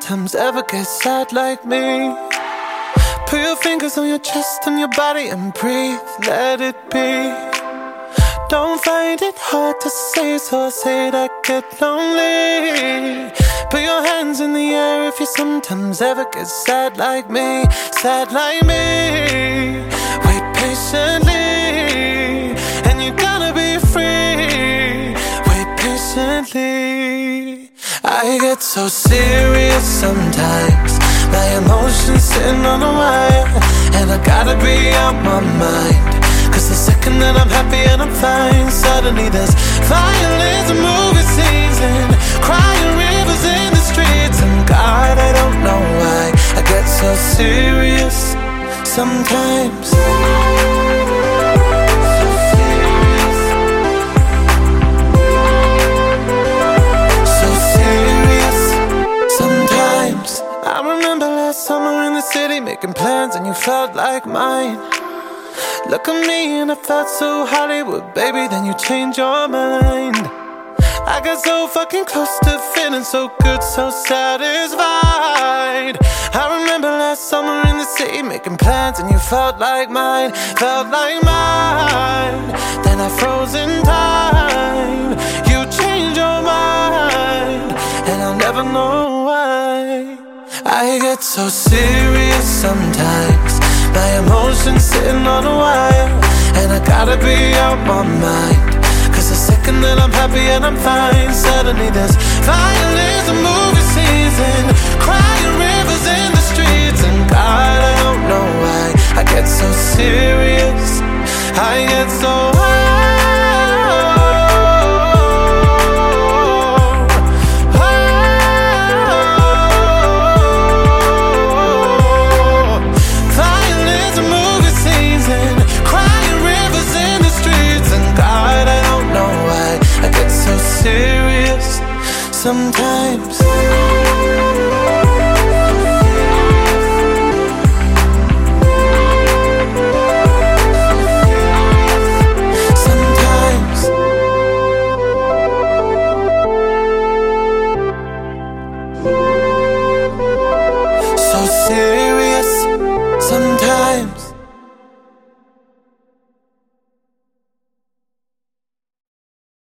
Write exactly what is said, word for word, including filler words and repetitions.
sometimes ever get sad like me? Put your fingers on your chest and your body and breathe, let it be. Don't find it hard to say, so I say that get lonely. Put your hands in the air if you sometimes ever get sad like me, sad like me. Wait patiently, and you're gonna be free. Wait patiently. I get so serious sometimes, my emotions sitting on a wire, and I gotta be out my mind. Cause the second that I'm happy and I'm fine, suddenly there's violence and movie scenes and crying rivers in the streets. And God, I don't know why I get so serious sometimes. So serious. So serious sometimes. I remember last summer in the city making plans and you felt like mine. Look at me and I felt so Hollywood, baby, then you changed your mind. I got so fucking close to feeling so good, so satisfied. I remember last summer in the city making plans and you felt like mine, felt like mine. Then I froze in time, you changed your mind, and I'll never know why. I get so serious sometimes, my emotions sitting on a wire, and I gotta be out my mind. Cause the second that I'm happy and I'm fine, suddenly there's violence and movie scenes and crying rivers in the streets. And God, I don't know why I get so serious, I get so high. Serious sometimes.